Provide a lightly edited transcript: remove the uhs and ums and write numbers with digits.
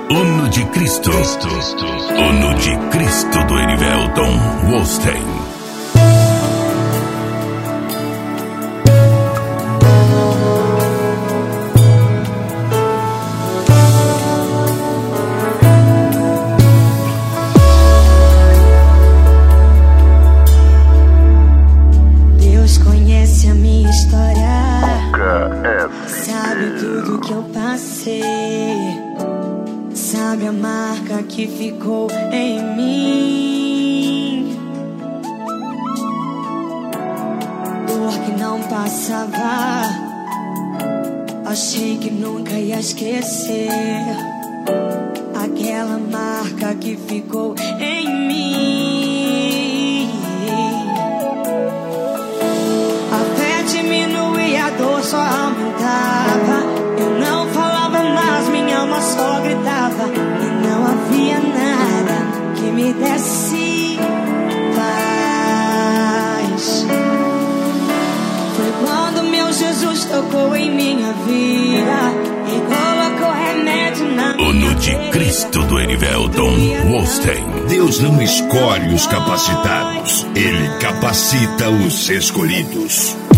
Ono de Cristo. Ono de Cristo do Erivelton Wolstein. Sabe tudo que eu passei, sabe a marca que ficou em mim, dor que não passava, achei que nunca ia esquecer, aquela marca que ficou em mim. A fé diminuía, a dor só aumentava. Eu não falava mais, minha alma só gritava. E não havia nada que me desse paz. Foi quando meu Jesus tocou em minha vida e colocou remédio na minha Ono de Cristo do Erivelton Wolstein. Deus não escolhe os capacitados, Ele capacita os escolhidos.